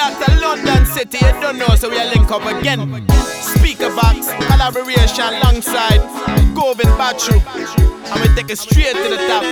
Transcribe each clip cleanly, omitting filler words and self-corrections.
out to London City, you don't know, so we'll link up again. Speaker box, collaboration alongside Govin Batru, and we take it straight to the top.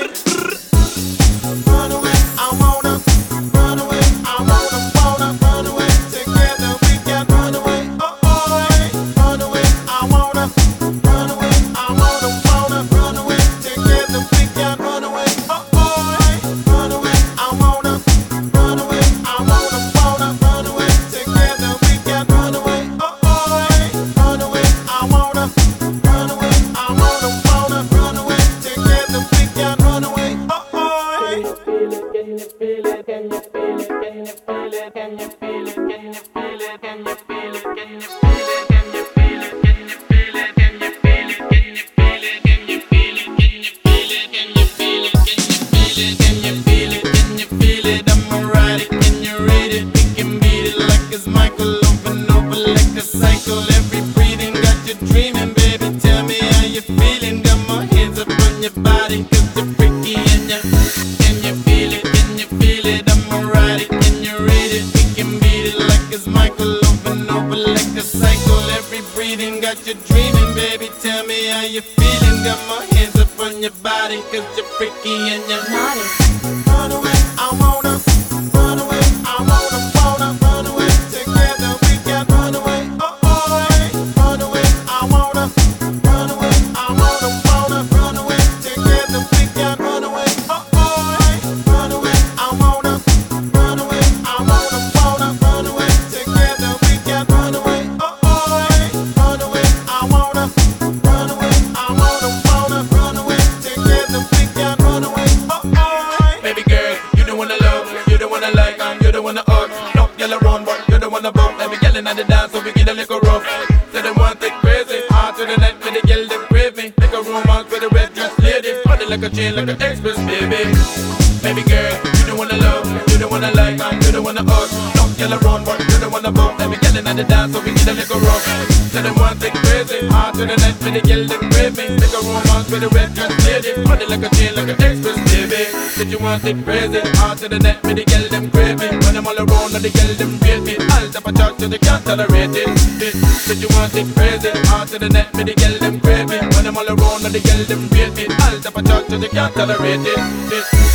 Run away, I wanna. Run away, I wanna. Run away, together we can run away. Oh, oh, run away, I wanna. Run away, I wanna. Run away, together we can run away. Oh, oh, run away, I wanna. Run away, I wanna. Run away, together we can run away. Oh, oh, run away, I wanna. Run away, I wanna. Run away, together we can run away. Oh, oh. Can you feel it? Can you feel it? Can you feel it? Can you feel it? Can you feel it? Can you feel it? Can you feel it? Can you feel it? Can you feel it? Can you feel it? Can you feel it? Can you feel it? Can you feel it? Can you feel it? Can you feel it? Can you feel it? I'ma ride it. Can you read it? We can beat it like it's Michael, over and over like a cycle. Every breathing got you dreaming, baby. Tell me how you feeling. Got my hands up on your body 'cause you're freaky and you. Can you feel it? Can you feel it? I'ma ride it. Can you read it? We can beat it like it's Michael, over and over like a cycle. Every breathing got you dreaming, baby. Tell me how you feeling. Got my hands up on your body 'cause you're freaky and you. Run away, I wanna. Run away, I wanna. Run away, together we can run away. Oh, oh, run away, I wanna. Run away, I wanna. Run away, together we can run away. Oh, oh, run away, I wanna. Run away, I wanna. Run away, together we can run away. Oh, oh, run away, I wanna. Run away, I wanna. Run away, together we can run away. Oh, oh. Baby girl, you the one I love, you the one I like, and you the one I hug. No girl around, but you the one I bump. Every girl in the dance, so we get a little rough. Say they want it crazy, hard to the night, with the girl them crave me. Make a romance with a red dress lady, body like a chain, like an express, baby. Baby girl, you the one I love, you the one I like, and you the one I hug. No girl around, but you the one I bump. Every girl in the dance, so we get a little rough. Say they want it crazy, hard to the night, with the girl them crave me. Make a romance with a red dress lady, body like a chain, like an express, baby. Did you want it crazy? Hard to the net, with the girl them crave me. When I'm all around, and the girl them rate me. I'll tap a talk to the can't tolerate it. Did you want it crazy? Hard to the net, with the girl them crave me. When I'm all around, and the girl them rate me. I'll tap a talk to the can't tolerate it.